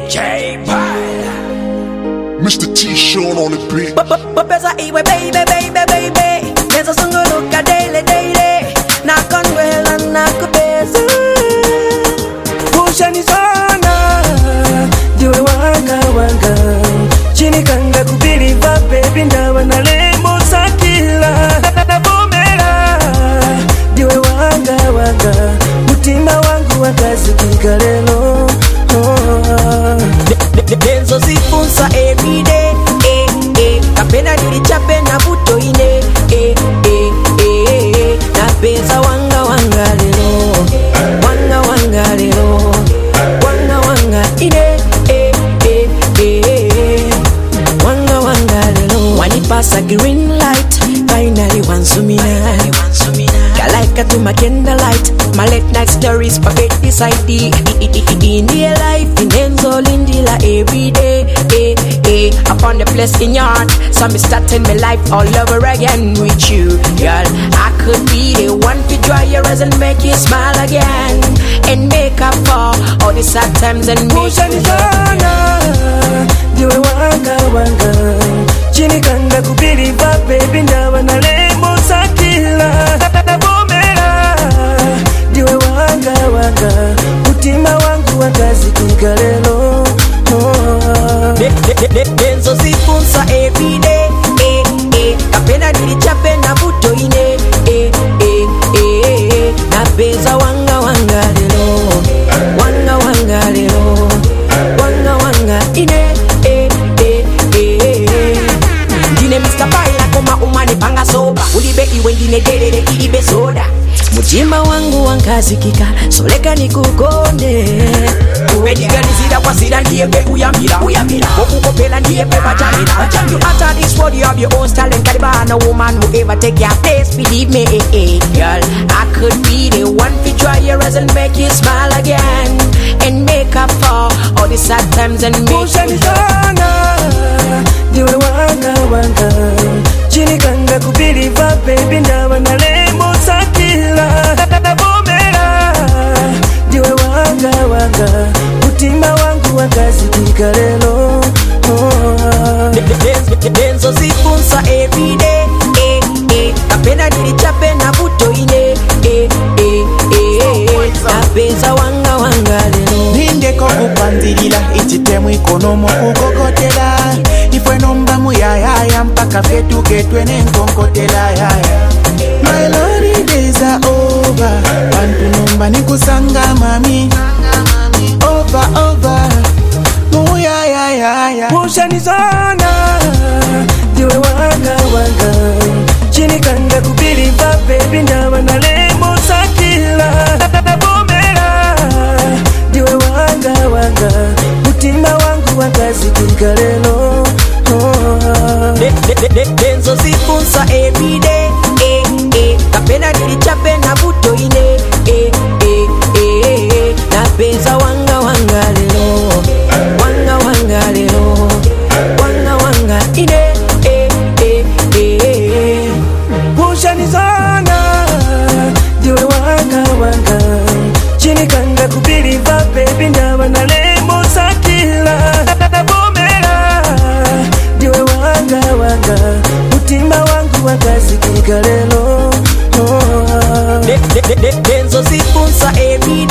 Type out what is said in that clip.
Mr. T-Sean on the beat. Pesa iwe baby. Neza sunguluka daily. Nakonwela nakubeza. Pushani sana. Diwe wanga. Chini kanga kubiriva baby ndawa na lemo sakila. Nabomera. Diwe wanga. Mutima wangu wakazi kikalelo. Denzo zifunsa everyday. Kapena nilichape na buto ine. Napeza wanga lelo. Wanga lelo. Wanga ine. Wanga lelo. Wanipasa green light. Finally wansumina. Kalaika to my candlelight. My late night stories spaghetti side. In real life in Enzo Lindila every day. Upon the place in your heart. So me starting my life all over again with you, girl. I could be the one to dry your eyes and make you smile again. And make up for all the sad times and make you diwe wanga. Chini kanga kubiriva baby ndawa na lemo sakila. Nabomera. Diwe wanga. Mutima wangu wakazi kikalelo. Denzo zifunsa everyday. Kapena nilichape na buto ine. Napeza wanga lelo. Wanga lelo. Wanga ine. Ndine Mr. Baila koma umani panga soba. Ulibe iwe ndine dedede ibe soda. Mutima wangu wankazikika, soleka nikukonde. Uwediganizira kwa sida ndiye pe uyamira. Okukopela ndiye pe bajamira. You utter this word, you have your own style and caliber. No woman will ever take your place, believe me, girl. I could be the one to dry your eyes and make you smile again. And make up for all the sad times and make you diwe wanga. Chini kanga kubiriva baby ndawa na lemo sakila. Nabomera. Diwe wanga. Mutima wangu wakazi kikalelo. Denzo zifunsa everyday. Kapena nilichape na buto ine. Napeza wanga lelo. Nindeko kupanzilila ichitemu ikonomo kukokotela. Ifwe nomba muyaya mpaka fetu ketwene nkonkotela yaya. My lonely days are over. Bantu nomba nikusanga mami. Over. Muyaya. Pushani sana. Diwe wanga. Chini kanga kubiriva baby ndawa na lemo sakila. Nabomera. Diwe wanga. Mutima wangu wakazi kikalelo. Denzo zifunsa everyday. Kapena nilichape na buto ine. Napeza wanga lelo. Wanga lelo. Wanga ine. Pushani sana. Diwe wanga. Chini kanga kubiriva baby ndawa na lemo sakila. Nabomera. Diwe wanga. Mutima wangu wakazi kikalelo. Denzo zifunsa everyday.